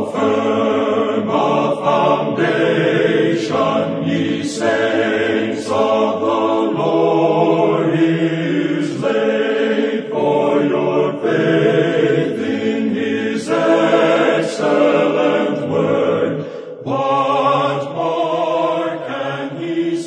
firm a foundation, ye saints of the Lord, is laid, for your faith in his excellent word. What more can he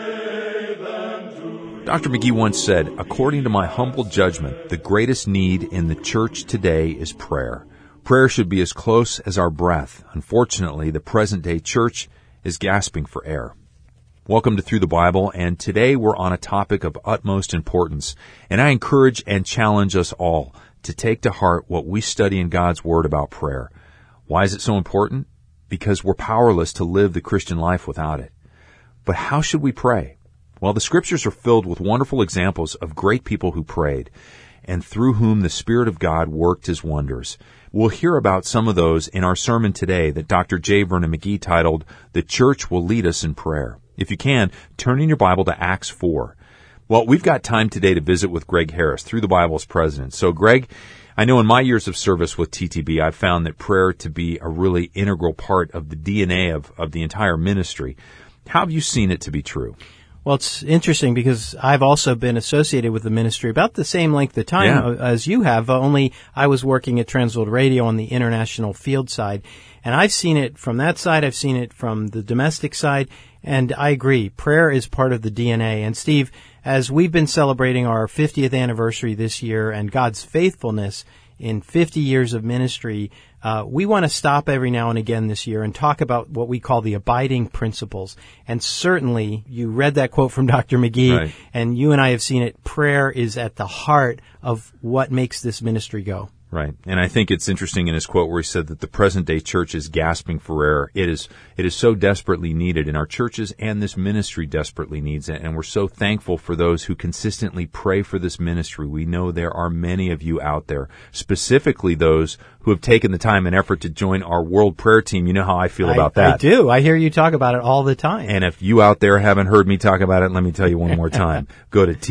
say than to... Dr. McGee once said, "According to my humble judgment, the greatest need in the church today is prayer. Prayer should be as close as our breath. Unfortunately, the present-day church is gasping for air." Welcome to Through the Bible, and today we're on a topic of utmost importance, and I encourage and challenge us all to take to heart what we study in God's Word about prayer. Why is it so important? Because we're powerless to live the Christian life without it. But how should we pray? Well, the Scriptures are filled with wonderful examples of great people who prayed, and through whom the Spirit of God worked His wonders. We'll hear about some of those in our sermon today that Dr. J. Vernon McGee titled, "The Church Will Lead Us in Prayer." If you can, turn in your Bible to Acts 4. Well, we've got time today to visit with Greg Harris, Through the Bible's president. So, Greg, I know in my years of service with TTB, I've found that prayer to be a really integral part of the DNA of the entire ministry. How have you seen it to be true? Well, it's interesting because I've also been associated with the ministry about the same length of time as you have, only I was working at Transworld Radio on the international field side. And I've seen it from that side, I've seen it from the domestic side, and I agree, prayer is part of the DNA. And Steve, as we've been celebrating our 50th anniversary this year and God's faithfulness in 50 years of ministry, we want to stop every now and again this year and talk about what we call the abiding principles. And certainly, you read that quote from Dr. McGee, right, and you and I have seen it. Prayer is at the heart of what makes this ministry go. Right. And I think it's interesting in his quote where he said that the present-day church is gasping for air. It is so desperately needed, and our churches and this ministry desperately needs it. And we're so thankful for those who consistently pray for this ministry. We know there are many of you out there, specifically those who have taken the time and effort to join our World Prayer Team. You know how I feel about that. I do. I hear you talk about it all the time. And if you out there haven't heard me talk about it, let me tell you one more time. Go to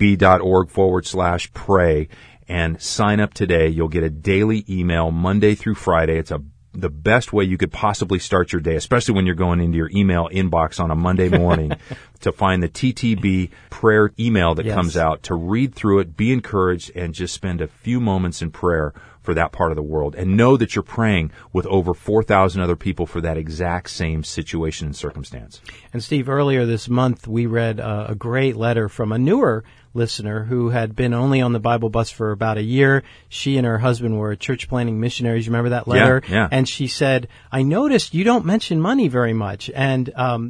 ttb.org/pray. And sign up today. You'll get a daily email Monday through Friday. It's the best way you could possibly start your day, especially when you're going into your email inbox on a Monday morning to find the TTB prayer email that comes out, to read through it, be encouraged, and just spend a few moments in prayer for that part of the world. And know that you're praying with over 4,000 other people for that exact same situation and circumstance. And Steve, earlier this month, we read a great letter from a newer listener who had been only on the Bible bus for about a year. She and her husband were church planting missionaries. You remember that letter? Yeah. And she said, "I noticed you don't mention money very much." And,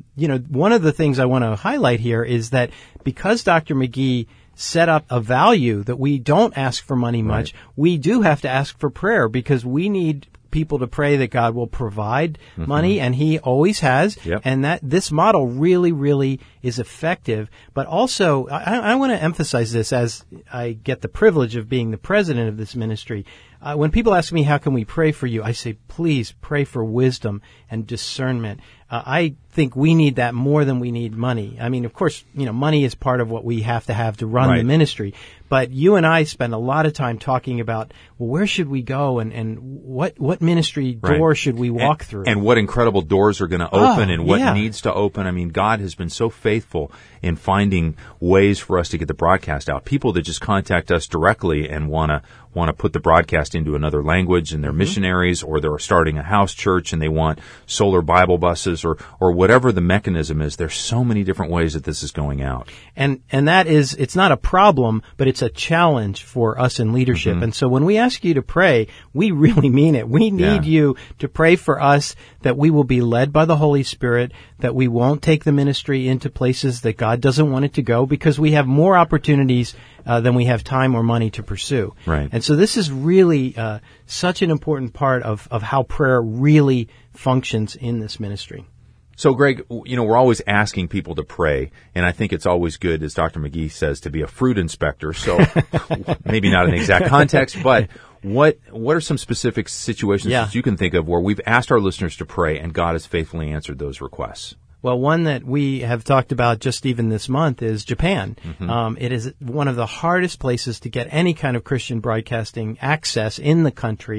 one of the things I want to highlight here is that because Dr. McGee set up a value that we don't ask for money much, we do have to ask for prayer because we need people to pray that God will provide money, and He always has, and that this model really, really is effective. But also, I want to emphasize this as I get the privilege of being the president of this ministry. When people ask me, how can we pray for you? I say, please pray for wisdom and discernment. I think we need that more than we need money. I mean, of course, money is part of what we have to run the ministry. But you and I spend a lot of time talking about, well, where should we go and what ministry door should we walk through? And what incredible doors are going to open and what needs to open. I mean, God has been so faithful in finding ways for us to get the broadcast out. People that just contact us directly and want to put the broadcast into another language, and they're missionaries, or they're starting a house church and they want solar Bible buses or whatever the mechanism is. There's so many different ways that this is going out. And that is, it's not a problem, but it's a challenge for us in leadership. And so when we ask you to pray, we really mean it. We need you to pray for us that we will be led by the Holy Spirit, that we won't take the ministry into places that God doesn't want it to go, because we have more opportunities than we have time or money to pursue. Right. And so this is really such an important part of how prayer really functions in this ministry. So, Greg, we're always asking people to pray, and I think it's always good, as Dr. McGee says, to be a fruit inspector. So maybe not in the exact context, but what are some specific situations that you can think of where we've asked our listeners to pray and God has faithfully answered those requests? Well, one that we have talked about just even this month is Japan. It is one of the hardest places to get any kind of Christian broadcasting access in the country.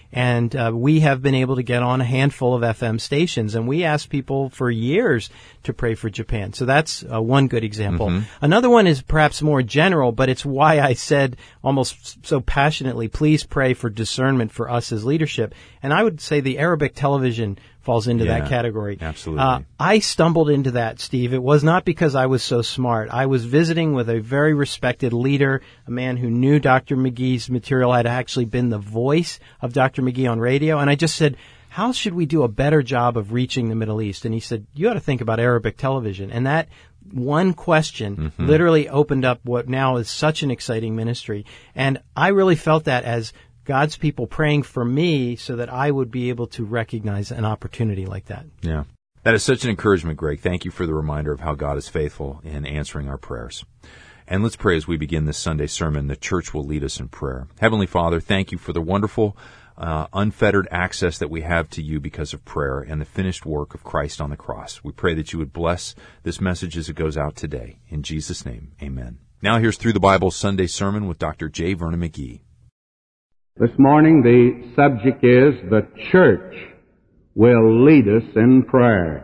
And we have been able to get on a handful of FM stations, and we asked people for years to pray for Japan. So that's one good example. Another one is perhaps more general, but it's why I said almost so passionately, please pray for discernment for us as leadership. And I would say the Arabic television falls into that category. Absolutely. I stumbled into that, Steve. It was not because I was so smart. I was visiting with a very respected leader, a man who knew Dr. McGee's material, had actually been the voice of Dr. McGee on radio, and I just said, how should we do a better job of reaching the Middle East? And he said, you ought to think about Arabic television. And that one question literally opened up what now is such an exciting ministry. And I really felt that as God's people praying for me so that I would be able to recognize an opportunity like that. Yeah. That is such an encouragement, Greg. Thank you for the reminder of how God is faithful in answering our prayers. And let's pray as we begin this Sunday sermon. The church will lead us in prayer. Heavenly Father, thank you for the wonderful, unfettered access that we have to you because of prayer and the finished work of Christ on the cross. We pray that you would bless this message as it goes out today. In Jesus' name, amen. Now here's Through the Bible Sunday Sermon with Dr. J. Vernon McGee. This morning the subject is the church will lead us in prayer.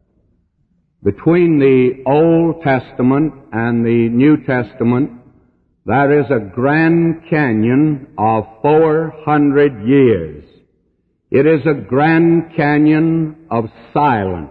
Between the Old Testament and the New Testament, there is a Grand Canyon of 400 years. It is a Grand Canyon of silence.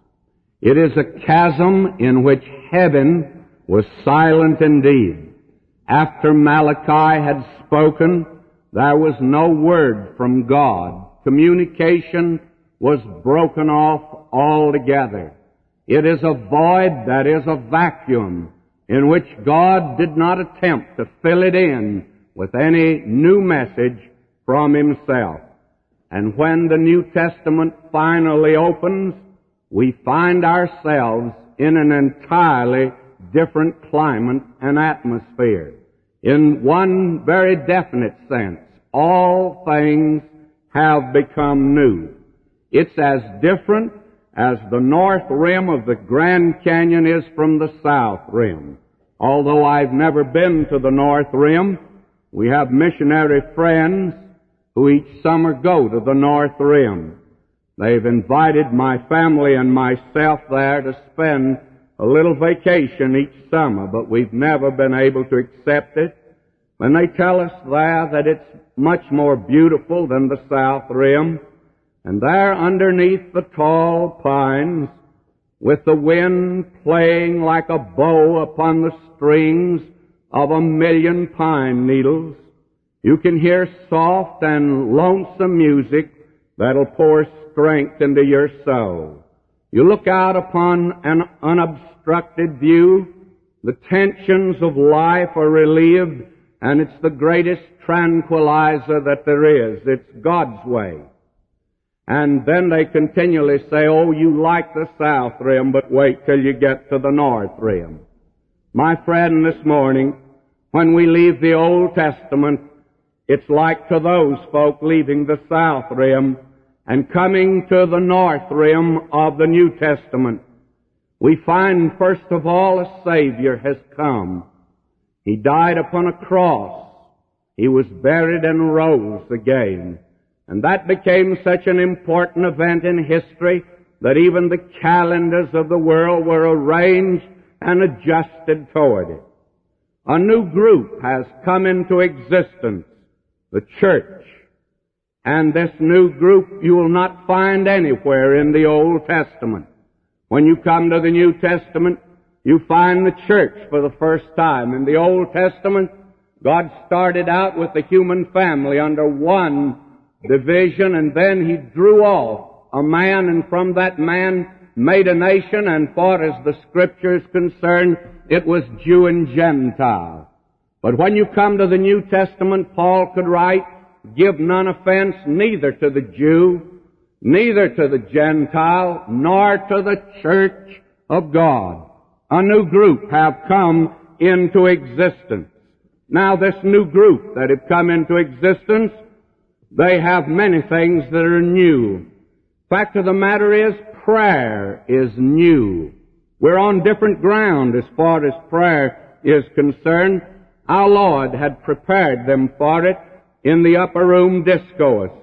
It is a chasm in which heaven was silent indeed. After Malachi had spoken, there was no word from God. Communication was broken off altogether. It is a void, that is a vacuum, in which God did not attempt to fill it in with any new message from Himself. And when the New Testament finally opens, we find ourselves in an entirely different climate and atmosphere. In one very definite sense, all things have become new. It's as different as the north rim of the Grand Canyon is from the south rim. Although I've never been to the north rim, we have missionary friends who each summer go to the north rim. They've invited my family and myself there to spend a little vacation each summer, but we've never been able to accept it. When they tell us there that it's much more beautiful than the south rim, and there underneath the tall pines, with the wind playing like a bow upon the strings of 1,000,000 pine needles, you can hear soft and lonesome music that'll pour strength into your soul. You look out upon an unobstructed view, the tensions of life are relieved, and it's the greatest tranquilizer that there is. It's God's way. And then they continually say, oh, you like the south rim, but wait till you get to the north rim. My friend, this morning, when we leave the Old Testament, it's like to those folk leaving the south rim and coming to the north rim of the New Testament. We find, first of all, a Savior has come. He died upon a cross. He was buried and rose again. And that became such an important event in history that even the calendars of the world were arranged and adjusted toward it. A new group has come into existence, the church. And this new group you will not find anywhere in the Old Testament. When you come to the New Testament, you find the church for the first time. In the Old Testament, God started out with the human family under one division, and then He drew off a man, and from that man made a nation, and far as the Scripture is concerned, it was Jew and Gentile. But when you come to the New Testament, Paul could write, give none offense neither to the Jew, neither to the Gentile, nor to the church of God. A new group have come into existence. Now this new group that have come into existence, they have many things that are new. Fact of the matter is, prayer is new. We're on different ground as far as prayer is concerned. Our Lord had prepared them for it in the upper room discourse.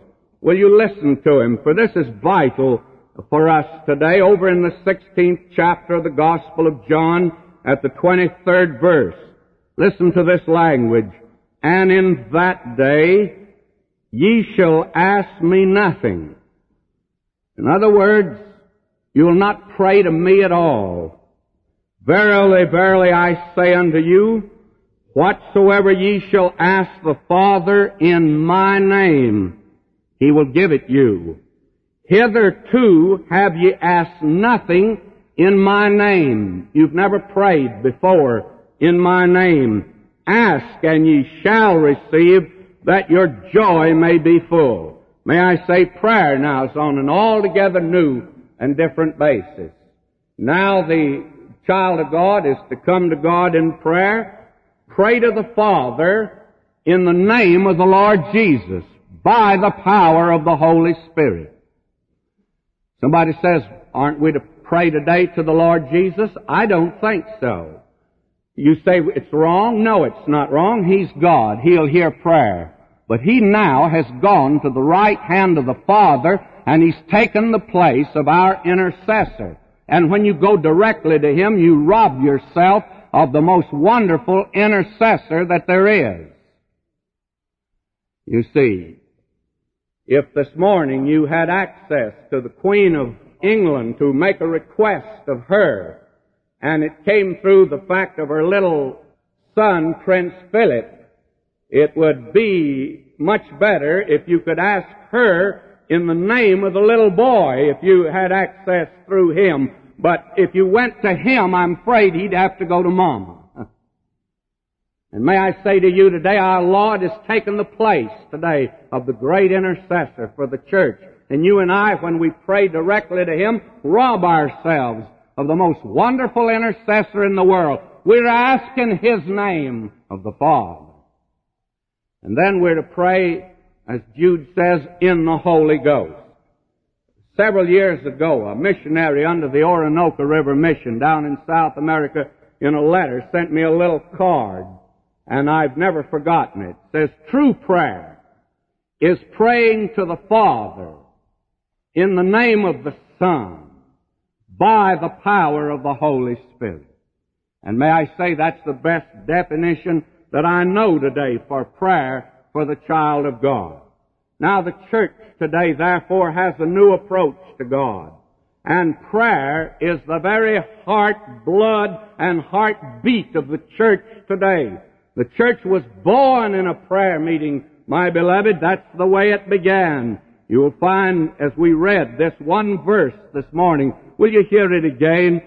Will you listen to him? For this is vital for us today. Over in the 16th chapter of the Gospel of John, at the 23rd verse, listen to this language. And in that day ye shall ask me nothing. In other words, you will not pray to me at all. Verily, verily, I say unto you, whatsoever ye shall ask the Father in my name, he will give it you. Hitherto have ye asked nothing in my name. You've never prayed before in my name. Ask and ye shall receive, that your joy may be full. May I say prayer now is on an altogether new and different basis. Now the child of God is to come to God in prayer, pray to the Father in the name of the Lord Jesus, by the power of the Holy Spirit. Somebody says, aren't we to pray today to the Lord Jesus? I don't think so. You say it's wrong? No, it's not wrong. He's God. He'll hear prayer. But He now has gone to the right hand of the Father, and He's taken the place of our intercessor. And when you go directly to Him, you rob yourself of the most wonderful intercessor that there is. You see, if this morning you had access to the Queen of England to make a request of her, and it came through the fact of her little son, Prince Philip, it would be much better if you could ask her in the name of the little boy, if you had access through him. But if you went to him, I'm afraid he'd have to go to Mama. And may I say to you today, our Lord has taken the place today of the great intercessor for the church. And you and I, when we pray directly to Him, rob ourselves of the most wonderful intercessor in the world. We're asking His name of the Father. And then we're to pray, as Jude says, in the Holy Ghost. Several years ago, a missionary under the Orinoco River Mission down in South America, in a letter, sent me a little card. And I've never forgotten it. It says, true prayer is praying to the Father in the name of the Son by the power of the Holy Spirit. And may I say that's the best definition that I know today for prayer for the child of God. Now the church today therefore has a new approach to God. And prayer is the very heart, blood, and heartbeat of the church today. The church was born in a prayer meeting, my beloved. That's the way it began. You will find, as we read this one verse this morning, will you hear it again?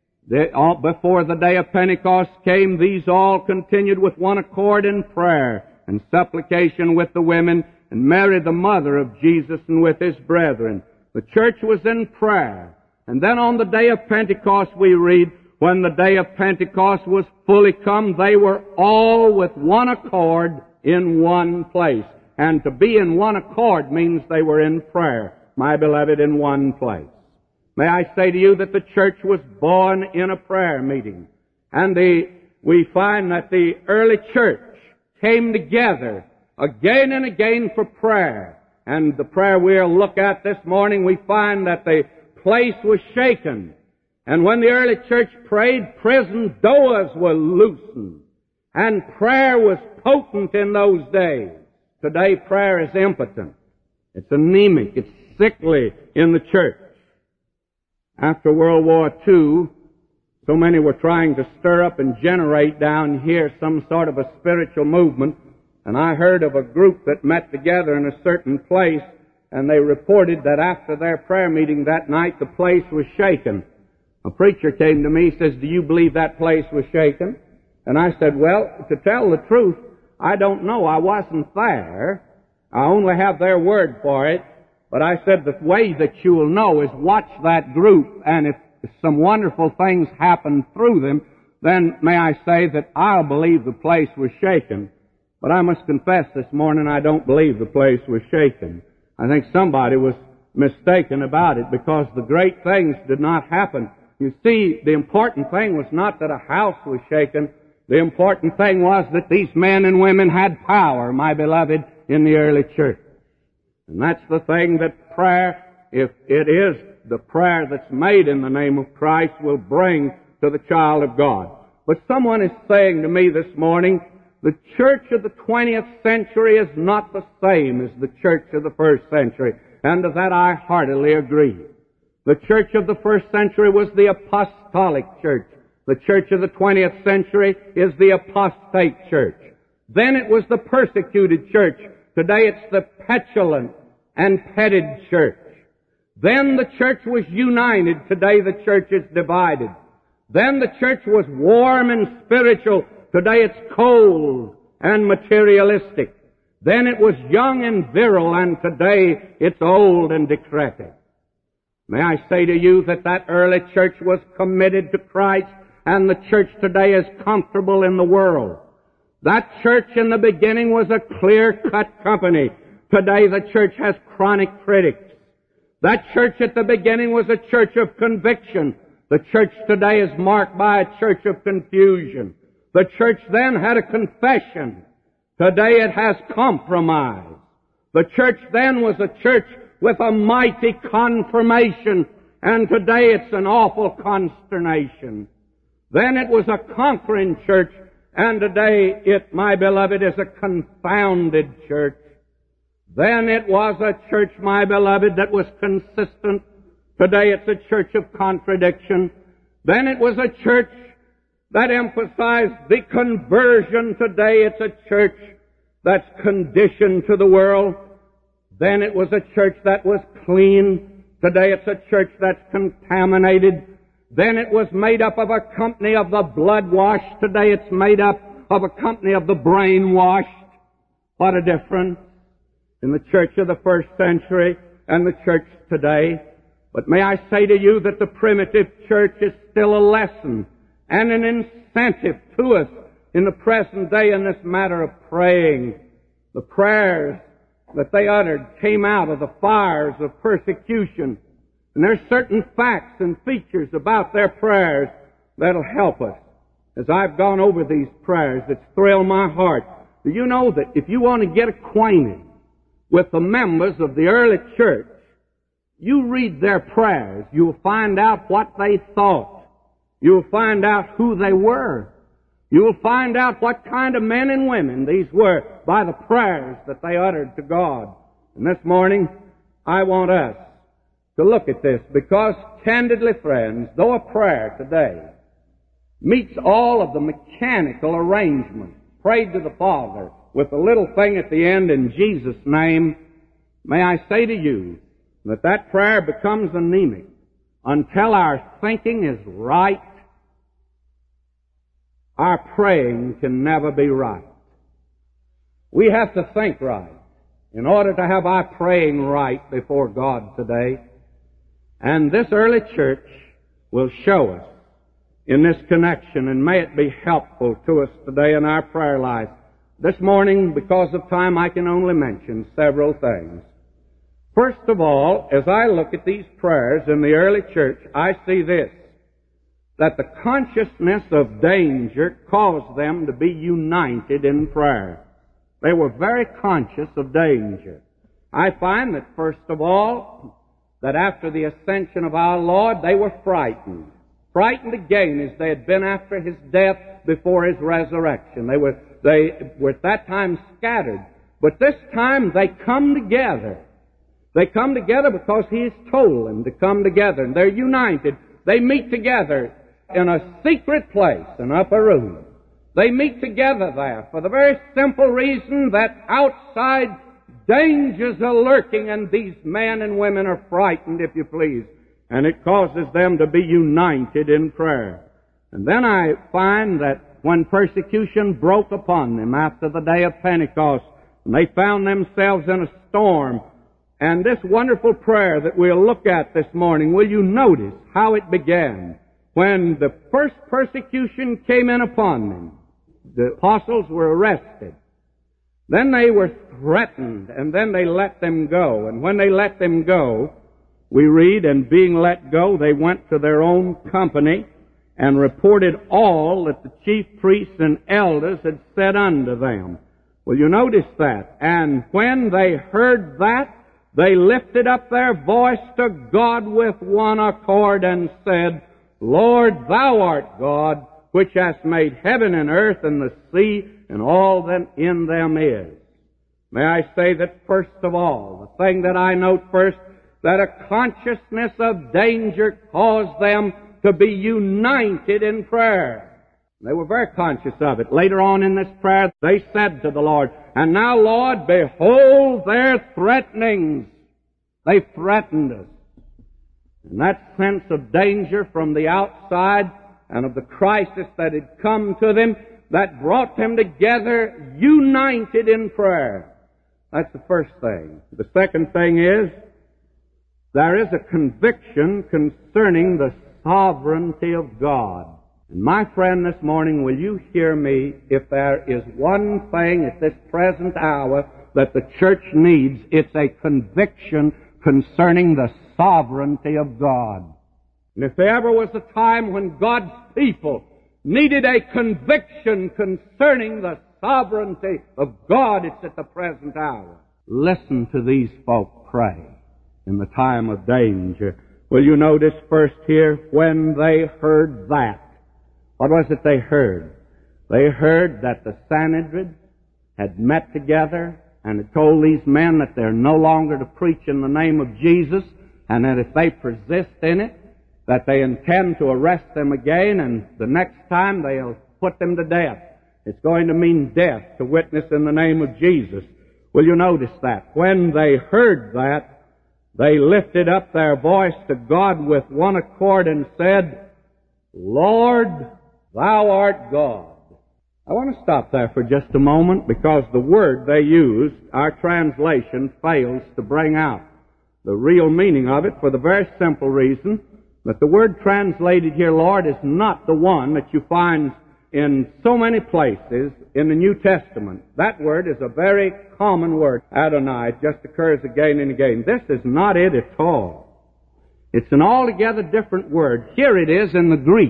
Before the day of Pentecost came, these all continued with one accord in prayer and supplication with the women, and Mary the mother of Jesus and with His brethren. The church was in prayer. And then on the day of Pentecost we read, when the day of Pentecost was fully come, they were all with one accord in one place. And to be in one accord means they were in prayer, my beloved, in one place. May I say to you that the church was born in a prayer meeting. And we find that the early church came together again and again for prayer. And the prayer we'll look at this morning, we find that the place was shaken. And when the early church prayed, prison doors were loosened. And prayer was potent in those days. Today prayer is impotent. It's anemic. It's sickly in the church. After World War II, so many were trying to stir up and generate down here some sort of a spiritual movement. And I heard of a group that met together in a certain place, and they reported that after their prayer meeting that night, the place was shaken. A preacher came to me, says, do you believe that place was shaken? And I said, well, to tell the truth, I don't know. I wasn't there. I only have their word for it. But I said, the way that you will know is watch that group, and if some wonderful things happen through them, then may I say that I'll believe the place was shaken. But I must confess this morning I don't believe the place was shaken. I think somebody was mistaken about it, because the great things did not happen. You see, the important thing was not that a house was shaken. The important thing was that these men and women had power, my beloved, in the early church. And that's the thing that prayer, if it is the prayer that's made in the name of Christ, will bring to the child of God. But someone is saying to me this morning, the church of the 20th century is not the same as the church of the first century. And to that I heartily agree. The church of the first century was the apostolic church. The church of the 20th century is the apostate church. Then it was the persecuted church. Today it's the petulant and petted church. Then the church was united. Today the church is divided. Then the church was warm and spiritual. Today it's cold and materialistic. Then it was young and virile, and today it's old and decrepit. May I say to you that early church was committed to Christ, and the church today is comfortable in the world. That church in the beginning was a clear-cut company. Today the church has chronic critics. That church at the beginning was a church of conviction. The church today is marked by a church of confusion. The church then had a confession. Today it has compromise. The church then was a church with a mighty confirmation, and today it's an awful consternation. Then it was a conquering church, and today it, my beloved, is a confounded church. Then it was a church, my beloved, that was consistent. Today it's a church of contradiction. Then it was a church that emphasized the conversion. Today it's a church that's conditioned to the world. Then it was a church that was clean. Today it's a church that's contaminated. Then it was made up of a company of the blood-washed. Today it's made up of a company of the brain-washed. What a difference in the church of the first century and the church today. But may I say to you that the primitive church is still a lesson and an incentive to us in the present day in this matter of praying. The prayers that they uttered came out of the fires of persecution. And there's certain facts and features about their prayers that'll help us. As I've gone over these prayers, it's thrilled my heart. Do you know that if you want to get acquainted with the members of the early church, you read their prayers, you'll find out what they thought. You'll find out who they were. You'll find out what kind of men and women these were by the prayers that they uttered to God. And this morning, I want us to look at this, because candidly, friends, though a prayer today meets all of the mechanical arrangements, prayed to the Father with a little thing at the end in Jesus' name, may I say to you that prayer becomes anemic until our thinking is right. Our praying can never be right. We have to think right in order to have our praying right before God today. And this early church will show us in this connection, and may it be helpful to us today in our prayer life. This morning, because of time, I can only mention several things. First of all, as I look at these prayers in the early church, I see this, that the consciousness of danger caused them to be united in prayer. They were very conscious of danger. I find that, first of all, that after the ascension of our Lord, they were frightened. Frightened again as they had been after His death before His resurrection. They were at that time scattered. But this time they come together. They come together because He has told them to come together. And they're united. They meet together in a secret place, an upper room. They meet together there for the very simple reason that outside dangers are lurking, and these men and women are frightened, if you please. And it causes them to be united in prayer. And then I find that when persecution broke upon them after the day of Pentecost, and they found themselves in a storm, and this wonderful prayer that we'll look at this morning, will you notice how it began? When the first persecution came in upon them, the apostles were arrested. Then they were threatened, and then they let them go. And when they let them go, we read, and being let go, they went to their own company and reported all that the chief priests and elders had said unto them. Well, you notice that. And when they heard that, they lifted up their voice to God with one accord and said, Lord, Thou art God, which hast made heaven and earth and the sea and all that in them is. May I say that first of all, the thing that I note first, that a consciousness of danger caused them to be united in prayer. They were very conscious of it. Later on in this prayer, they said to the Lord, And now, Lord, behold their threatenings. They threatened us. And that sense of danger from the outside and of the crisis that had come to them, that brought them together united in prayer. That's the first thing. The second thing is, there is a conviction concerning the sovereignty of God. And my friend, this morning, will you hear me? If there is one thing at this present hour that the church needs, it's a conviction concerning the sovereignty of God. And if there ever was a time when God's people needed a conviction concerning the sovereignty of God, it's at the present hour. Listen to these folk pray in the time of danger. Will you notice first here, when they heard that? What was it they heard? They heard that the Sanhedrin had met together and had told these men that they're no longer to preach in the name of Jesus, and that if they persist in it, that they intend to arrest them again, and the next time they'll put them to death. It's going to mean death to witness in the name of Jesus. Will you notice that? When they heard that, they lifted up their voice to God with one accord and said, Lord, Thou art God. I want to stop there for just a moment, because the word they used, our translation fails to bring out the real meaning of it, for the very simple reason that the word translated here, Lord, is not the one that you find in so many places in the New Testament. That word is a very common word, Adonai. It just occurs again and again. This is not it at all. It's an altogether different word. Here it is in the Greek,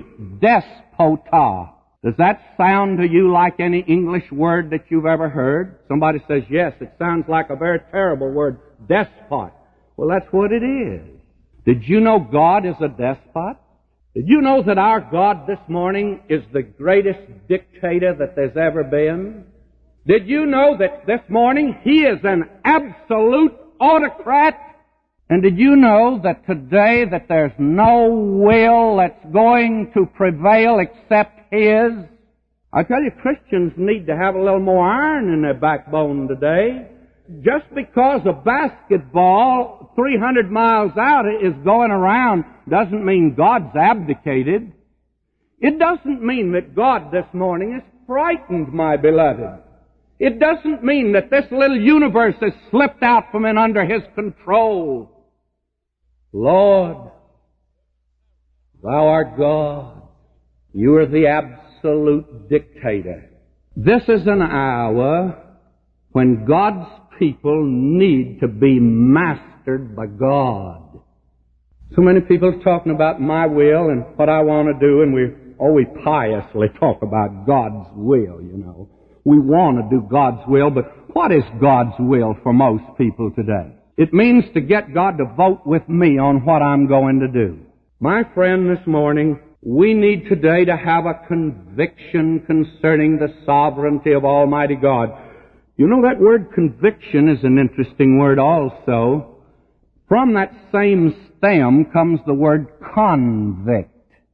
despota. Does that sound to you like any English word that you've ever heard? Somebody says, yes, it sounds like a very terrible word, despot. Well, that's what it is. Did you know God is a despot? Did you know that our God this morning is the greatest dictator that there's ever been? Did you know that this morning He is an absolute autocrat? And did you know that today that there's no will that's going to prevail except His? I tell you, Christians need to have a little more iron in their backbone today. Just because a basketball 300 miles out is going around doesn't mean God's abdicated. It doesn't mean that God this morning is frightened, my beloved. It doesn't mean that this little universe has slipped out from under His control. Lord, Thou art God. You are the absolute dictator. This is an hour when God's people need to be mastered by God. So many people are talking about my will and what I want to do, and we piously talk about God's will, you know. We want to do God's will, but what is God's will for most people today? It means to get God to vote with me on what I'm going to do. My friend, this morning, we need today to have a conviction concerning the sovereignty of Almighty God. You know, that word conviction is an interesting word also. From that same stem comes the word convict.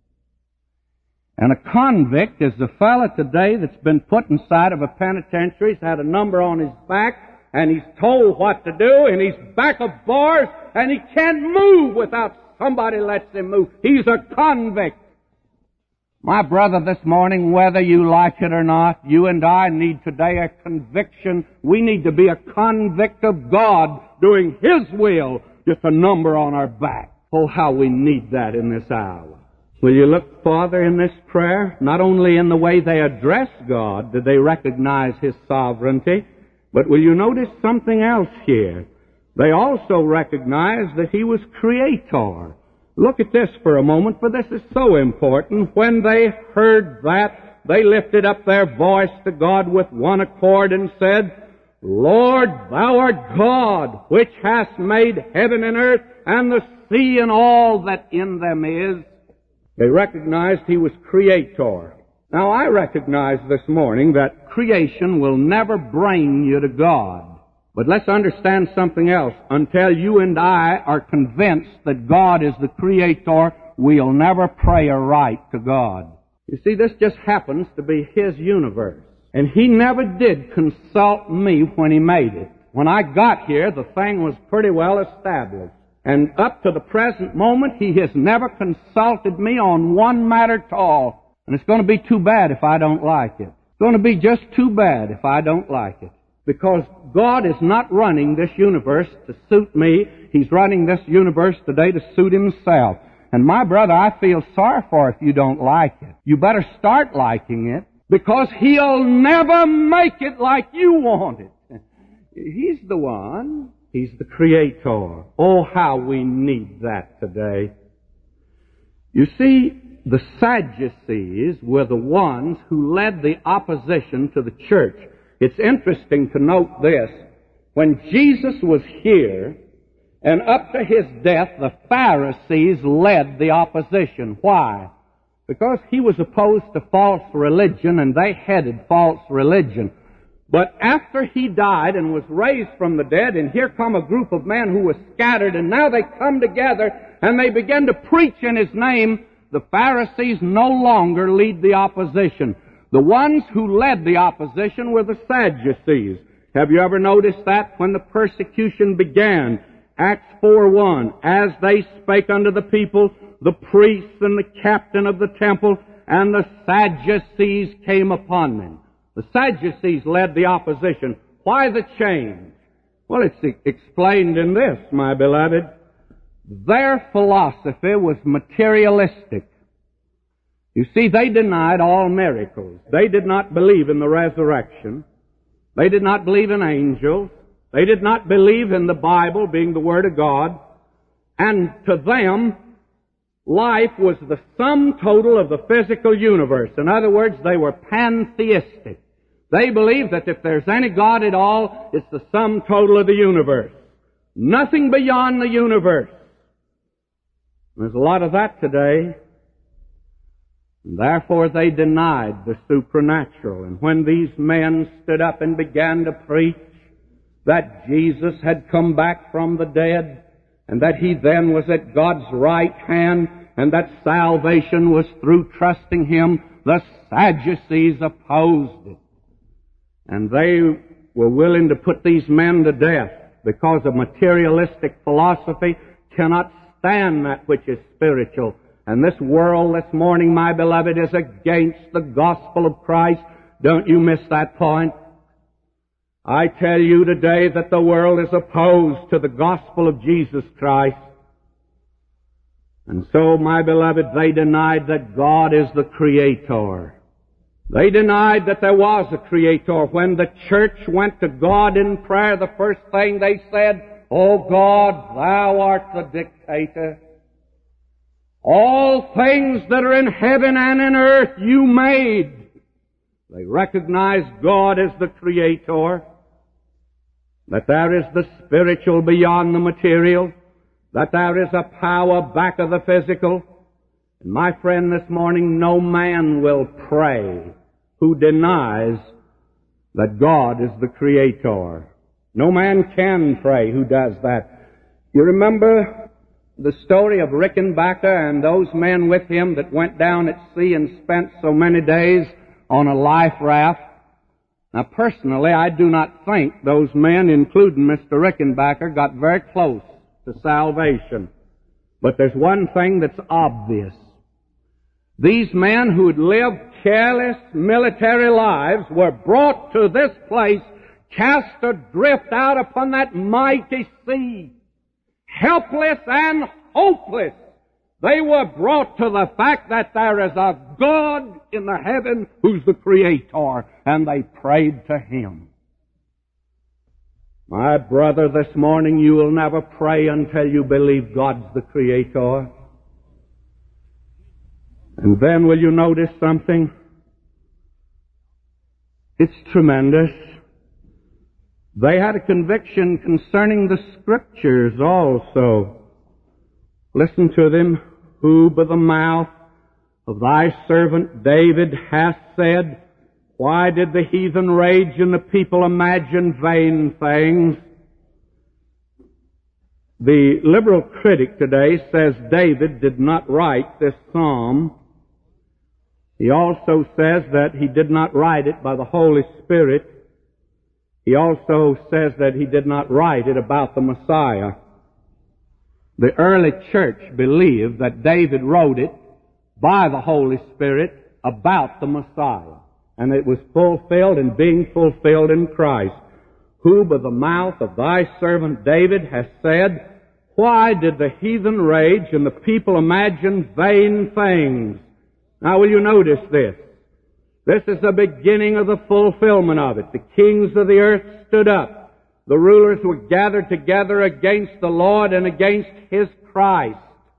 And a convict is the fellow today that's been put inside of a penitentiary. He's had a number on his back, and he's told what to do, and he's back of bars, and he can't move without somebody lets him move. He's a convict. My brother, this morning, whether you like it or not, you and I need today a conviction. We need to be a convict of God doing His will, just a number on our back. Oh, how we need that in this hour. Will you look farther in this prayer? Not only in the way they address God did they recognize His sovereignty, but will you notice something else here? They also recognize that He was Creator. Look at this for a moment, for this is so important. When they heard that, they lifted up their voice to God with one accord and said, Lord, thou art God, which hast made heaven and earth and the sea and all that in them is. They recognized he was creator. Now I recognize this morning that creation will never bring you to God. But let's understand something else. Until you and I are convinced that God is the creator, we'll never pray aright to God. You see, this just happens to be His universe. And He never did consult me when He made it. When I got here, the thing was pretty well established. And up to the present moment, He has never consulted me on one matter at all. And it's going to be too bad if I don't like it. It's going to be just too bad if I don't like it. Because God is not running this universe to suit me. He's running this universe today to suit Himself. And my brother, I feel sorry for if you don't like it. You better start liking it, because He'll never make it like you want it. He's the one. He's the creator. Oh, how we need that today. You see, the Sadducees were the ones who led the opposition to the church. It's interesting to note this. When Jesus was here, and up to His death, the Pharisees led the opposition. Why? Because He was opposed to false religion, and they headed false religion. But after He died and was raised from the dead, and here come a group of men who were scattered, and now they come together, and they begin to preach in His name, the Pharisees no longer lead the opposition. The ones who led the opposition were the Sadducees. Have you ever noticed that? When the persecution began, Acts 4:1, as they spake unto the people, the priests and the captain of the temple and the Sadducees came upon them. The Sadducees led the opposition. Why the change? Well, it's explained in this, my beloved. Their philosophy was materialistic. You see, they denied all miracles. They did not believe in the resurrection. They did not believe in angels. They did not believe in the Bible being the Word of God. And to them, life was the sum total of the physical universe. In other words, they were pantheistic. They believed that if there's any God at all, it's the sum total of the universe. Nothing beyond the universe. There's a lot of that today. And therefore they denied the supernatural. And when these men stood up and began to preach that Jesus had come back from the dead, and that He then was at God's right hand, and that salvation was through trusting Him, the Sadducees opposed it. And they were willing to put these men to death because a materialistic philosophy cannot stand that which is spiritual. And this world this morning, my beloved, is against the gospel of Christ. Don't you miss that point. I tell you today that the world is opposed to the gospel of Jesus Christ. And so, my beloved, they denied that God is the Creator. They denied that there was a Creator. When the church went to God in prayer, the first thing they said, "O God, Thou art the dictator. All things that are in heaven and in earth You made." They recognized God as the Creator, that there is the spiritual beyond the material, that there is a power back of the physical. And my friend, this morning, no man will pray who denies that God is the Creator. No man can pray who does that. You remember the story of Rickenbacker and those men with him that went down at sea and spent so many days on a life raft? Now, personally, I do not think those men, including Mr. Rickenbacker, got very close to salvation. But there's one thing that's obvious. These men who had lived careless military lives were brought to this place, cast adrift out upon that mighty sea, helpless and hopeless. They were brought to the fact that there is a God in the heaven who's the Creator, and they prayed to Him. My brother, this morning you will never pray until you believe God's the Creator. And then will you notice something? It's tremendous. They had a conviction concerning the Scriptures also. Listen to them. Who by the mouth of thy servant David hath said, why did the heathen rage and the people imagine vain things? The liberal critic today says David did not write this psalm. He also says that he did not write it by the Holy Spirit. He also says that he did not write it about the Messiah. The early church believed that David wrote it by the Holy Spirit about the Messiah. And it was fulfilled and being fulfilled in Christ. Who by the mouth of thy servant David hath said, why did the heathen rage and the people imagine vain things? Now will you notice this? This is the beginning of the fulfillment of it. The kings of the earth stood up. The rulers were gathered together against the Lord and against His Christ.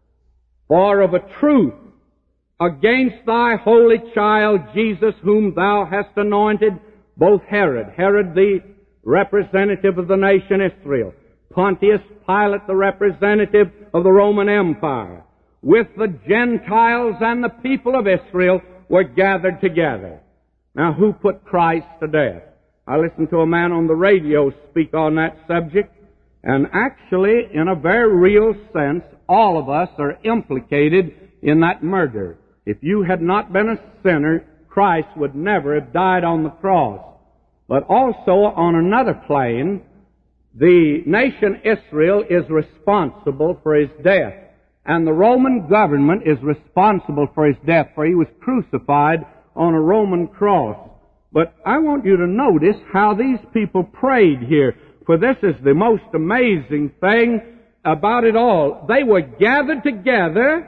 For of a truth, against thy holy child Jesus, whom thou hast anointed, both Herod the representative of the nation Israel, Pontius Pilate, the representative of the Roman Empire, with the Gentiles and the people of Israel, were gathered together. Now, who put Christ to death? I listened to a man on the radio speak on that subject, and actually, in a very real sense, all of us are implicated in that murder. If you had not been a sinner, Christ would never have died on the cross. But also, on another plane, the nation Israel is responsible for His death. And the Roman government is responsible for His death, for He was crucified on a Roman cross. But I want you to notice how these people prayed here, for this is the most amazing thing about it all. They were gathered together.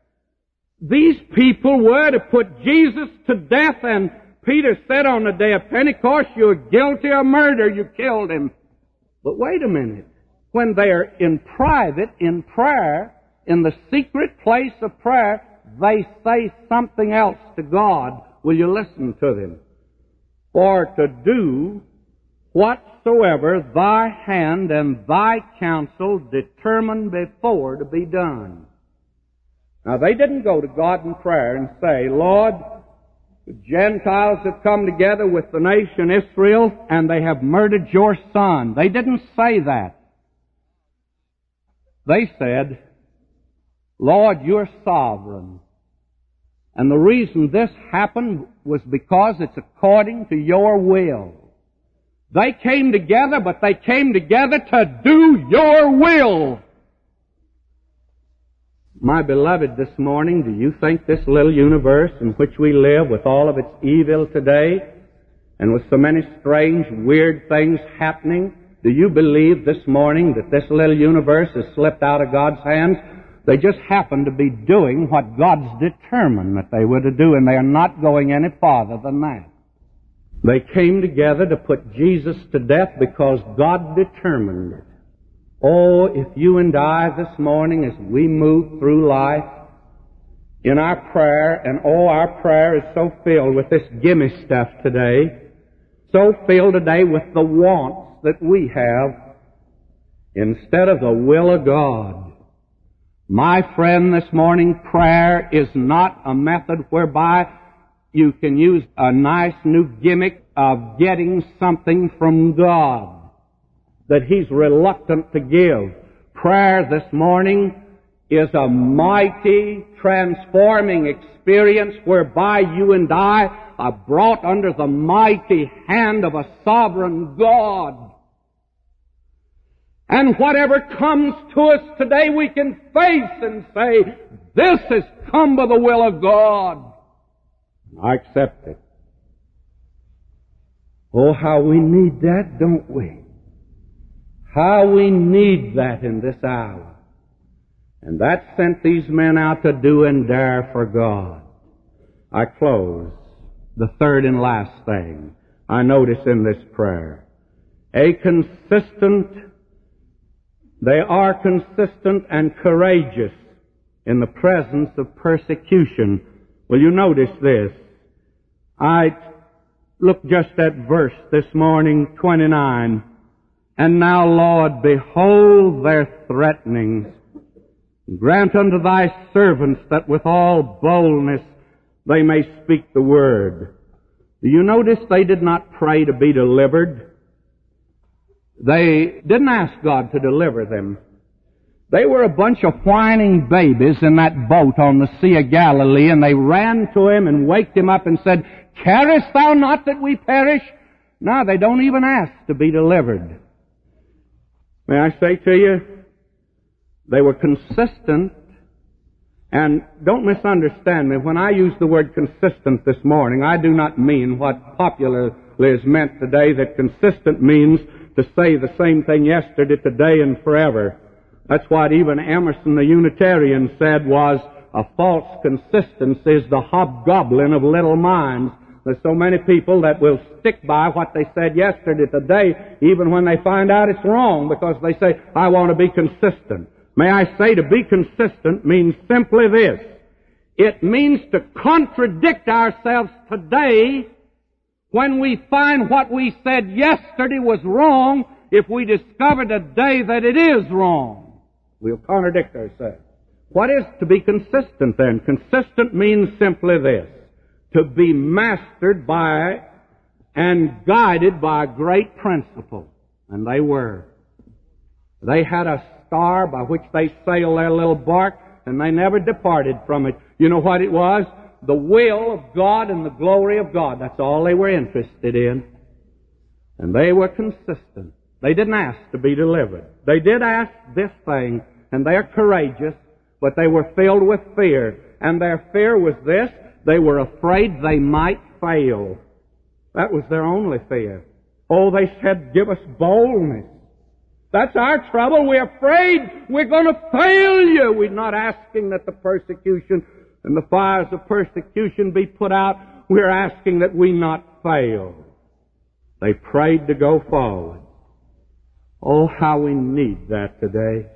These people were to put Jesus to death, and Peter said on the day of Pentecost, you're guilty of murder, you killed Him. But wait a minute. When they are in private, in prayer, in the secret place of prayer, they say something else to God. Will you listen to them? For to do whatsoever thy hand and thy counsel determined before to be done. Now, they didn't go to God in prayer and say, Lord, the Gentiles have come together with the nation Israel, and they have murdered your Son. They didn't say that. They said, Lord, you're sovereign. And the reason this happened was because it's according to your will. They came together, but they came together to do your will. My beloved, this morning, do you think this little universe in which we live, with all of its evil today, and with so many strange, weird things happening, do you believe this morning that this little universe has slipped out of God's hands? They just happen to be doing what God's determined that they were to do, and they are not going any farther than that. They came together to put Jesus to death because God determined it. Oh, if you and I this morning, as we move through life, in our prayer, and oh, our prayer is so filled with this gimme stuff today, so filled today with the wants that we have, instead of the will of God. My friend, this morning, prayer is not a method whereby you can use a nice new gimmick of getting something from God that He's reluctant to give. Prayer this morning is a mighty, transforming experience whereby you and I are brought under the mighty hand of a sovereign God. And whatever comes to us today, we can face and say, this has come by the will of God. I accept it. Oh, how we need that, don't we? How we need that in this hour. And that sent these men out to do and dare for God. I close. The third and last thing I notice in this prayer. They are consistent and courageous in the presence of persecution. Will you notice this? I look just at verse this morning, 29. And now, Lord, behold their threatenings. Grant unto thy servants that with all boldness they may speak the word. Do you notice they did not pray to be delivered? They didn't ask God to deliver them. They were a bunch of whining babies in that boat on the Sea of Galilee, and they ran to him and waked him up and said, "Carest thou not that we perish?" No, they don't even ask to be delivered. May I say to you, they were consistent. And don't misunderstand me. When I use the word consistent this morning, I do not mean what popularly is meant today, that consistent means to say the same thing yesterday, today, and forever. That's what even Emerson, the Unitarian, said was a false consistency is the hobgoblin of little minds. There's so many people that will stick by what they said yesterday, today, even when they find out it's wrong, because they say, I want to be consistent. May I say, to be consistent means simply this. It means to contradict ourselves today when we find what we said yesterday was wrong, if we discover today that it is wrong. We'll contradict ourselves. What is to be consistent then? Consistent means simply this. To be mastered by and guided by a great principle. And they were. They had a star by which they sailed their little bark, and they never departed from it. You know what it was? The will of God and the glory of God. That's all they were interested in. And they were consistent. They didn't ask to be delivered. They did ask this thing, and they're courageous, but they were filled with fear. And their fear was this: they were afraid they might fail. That was their only fear. Oh, they said, give us boldness. That's our trouble. We're afraid we're going to fail you. We're not asking that the persecution and the fires of persecution be put out. We're asking that we not fail. They prayed to go forward. Oh, how we need that today.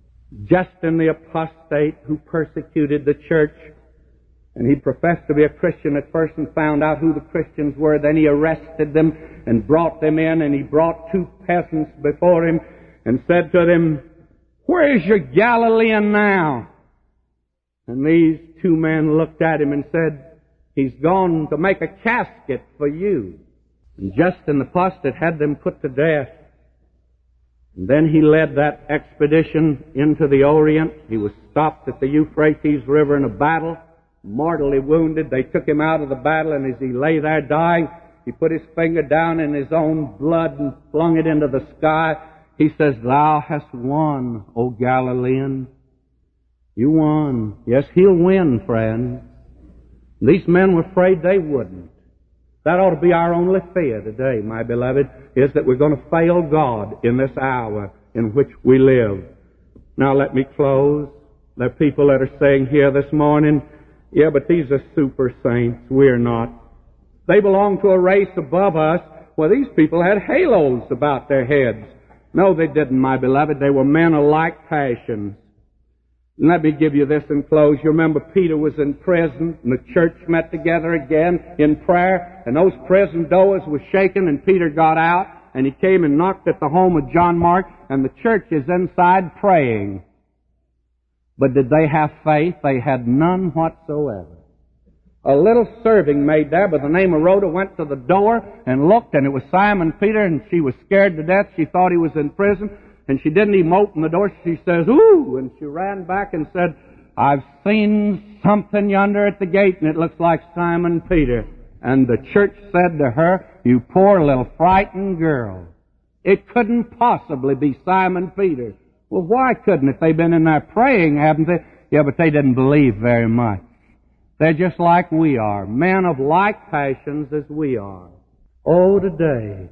Justin the apostate, who persecuted the church, and he professed to be a Christian at first and found out who the Christians were. Then he arrested them and brought them in, and he brought two peasants before him and said to them, "Where is your Galilean now?" And these two men looked at him and said, "He's gone to make a casket for you." And Justin the apostate had them put to death. And then he led that expedition into the Orient. He was stopped at the Euphrates River in a battle, mortally wounded. They took him out of the battle, and as he lay there dying, he put his finger down in his own blood and flung it into the sky. He says, "Thou hast won, O Galilean." You won. Yes, he'll win, friend. These men were afraid they wouldn't. That ought to be our only fear today, my beloved, is that we're going to fail God in this hour in which we live. Now let me close. There are people that are saying here this morning, yeah, but these are super saints. We're not. They belong to a race above us. Well, these people had halos about their heads. No, they didn't, my beloved. They were men of like passions. And let me give you this and close. You remember Peter was in prison, and the church met together again in prayer, and those prison doors were shaken, and Peter got out, and he came and knocked at the home of John Mark, and the church is inside praying. But did they have faith? They had none whatsoever. A little serving maid there by the name of Rhoda went to the door and looked, and it was Simon Peter, and she was scared to death. She thought he was in prison, and she didn't even open the door. She says, "Ooh!" And she ran back and said, "I've seen something yonder at the gate, and it looks like Simon Peter." And the church said to her, "You poor little frightened girl. It couldn't possibly be Simon Peter." Well, why couldn't it? They've been in there praying, haven't they? Yeah, but they didn't believe very much. They're just like we are, men of like passions as we are. Oh, today,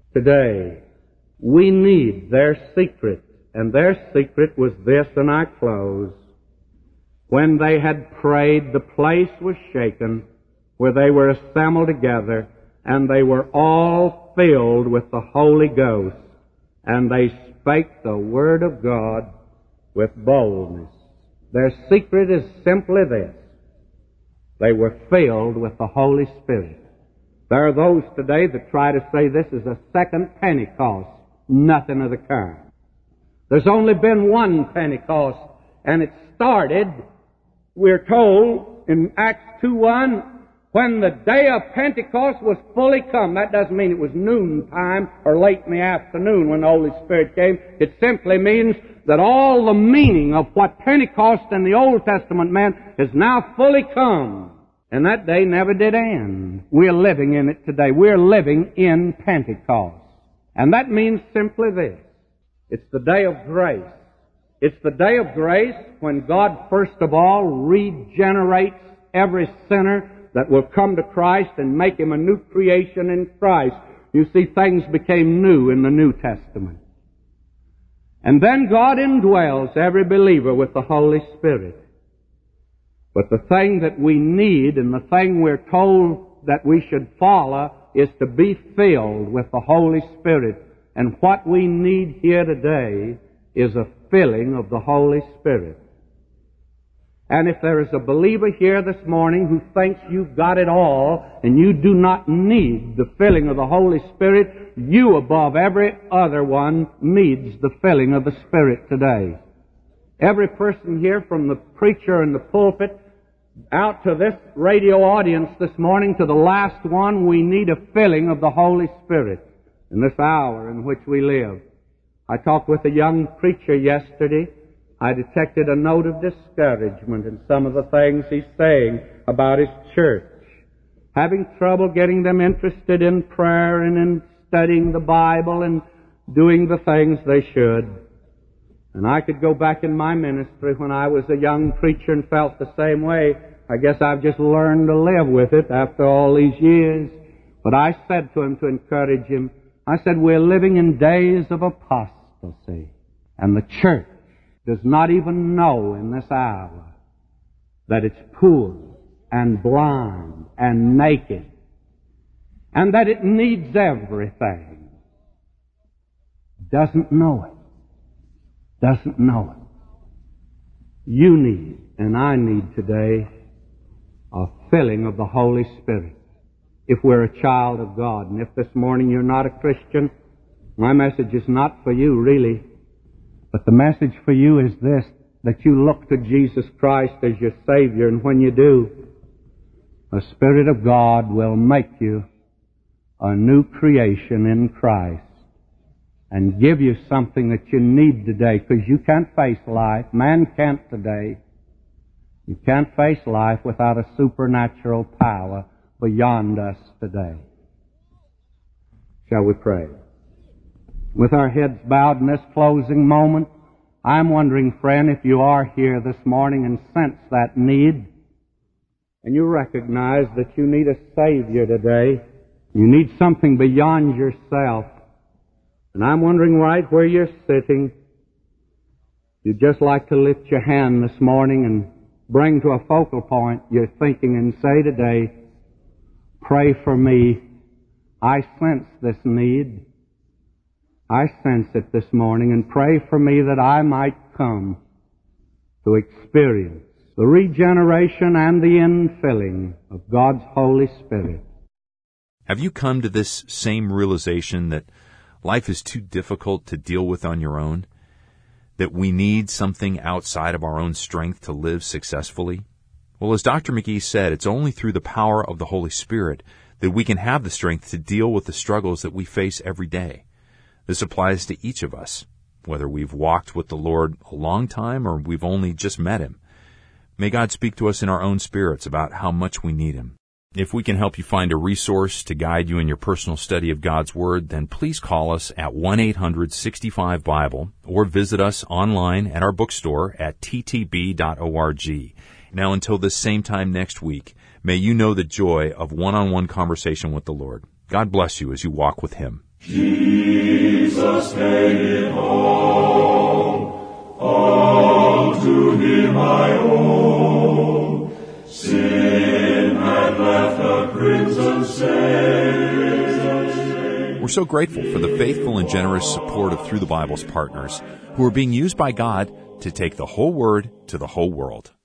we need their secret. And their secret was this, and I close. When they had prayed, the place was shaken where they were assembled together, and they were all filled with the Holy Ghost, and they spake the Word of God with boldness. Their secret is simply this. They were filled with the Holy Spirit. There are those today that try to say this is a second Pentecost. Nothing of the kind. There's only been one Pentecost, and it started, we're told, in Acts 2:1, when the day of Pentecost was fully come. That doesn't mean it was noontime or late in the afternoon when the Holy Spirit came. It simply means that all the meaning of what Pentecost in the Old Testament meant is now fully come. And that day never did end. We're living in it today. We're living in Pentecost. And that means simply this. It's the day of grace. It's the day of grace when God first of all regenerates every sinner that will come to Christ and make him a new creation in Christ. You see, things became new in the New Testament. And then God indwells every believer with the Holy Spirit. But the thing that we need and the thing we're told that we should follow is to be filled with the Holy Spirit. And what we need here today is a filling of the Holy Spirit. And if there is a believer here this morning who thinks you've got it all and you do not need the filling of the Holy Spirit, you above every other one needs the filling of the Spirit today. Every person here, from the preacher in the pulpit out to this radio audience this morning to the last one, we need a filling of the Holy Spirit in this hour in which we live. I talked with a young preacher yesterday. I detected a note of discouragement in some of the things he's saying about his church. Having trouble getting them interested in prayer and in studying the Bible and doing the things they should. And I could go back in my ministry when I was a young preacher and felt the same way. I guess I've just learned to live with it after all these years. But I said to him to encourage him, I said, we're living in days of apostasy. And the church does not even know in this hour that it's poor and blind and naked and that it needs everything. Doesn't know it. Doesn't know it. You need, and I need today, a filling of the Holy Spirit if we're a child of God. And if this morning you're not a Christian, my message is not for you, really. But the message for you is this, that you look to Jesus Christ as your Savior, and when you do, the Spirit of God will make you a new creation in Christ and give you something that you need today, because you can't face life. Man can't today. You can't face life without a supernatural power beyond us today. Shall we pray? With our heads bowed in this closing moment, I'm wondering, friend, if you are here this morning and sense that need, and you recognize that you need a Savior today. You need something beyond yourself. And I'm wondering right where you're sitting, you'd just like to lift your hand this morning and bring to a focal point your thinking and say today, pray for me. I sense this need. I sense it this morning, and pray for me that I might come to experience the regeneration and the infilling of God's Holy Spirit. Have you come to this same realization that life is too difficult to deal with on your own? That we need something outside of our own strength to live successfully? Well, as Dr. McGee said, it's only through the power of the Holy Spirit that we can have the strength to deal with the struggles that we face every day. This applies to each of us, whether we've walked with the Lord a long time or we've only just met Him. May God speak to us in our own spirits about how much we need Him. If we can help you find a resource to guide you in your personal study of God's Word, then please call us at 1-800-65-BIBLE or visit us online at our bookstore at ttb.org. Now, until this same time next week, may you know the joy of one-on-one conversation with the Lord. God bless you as you walk with Him. Jesus made it all to Him I owe. Sin had left a crimson stain. We're so grateful for the faithful and generous support of Through the Bible's partners, who are being used by God to take the whole Word to the whole world.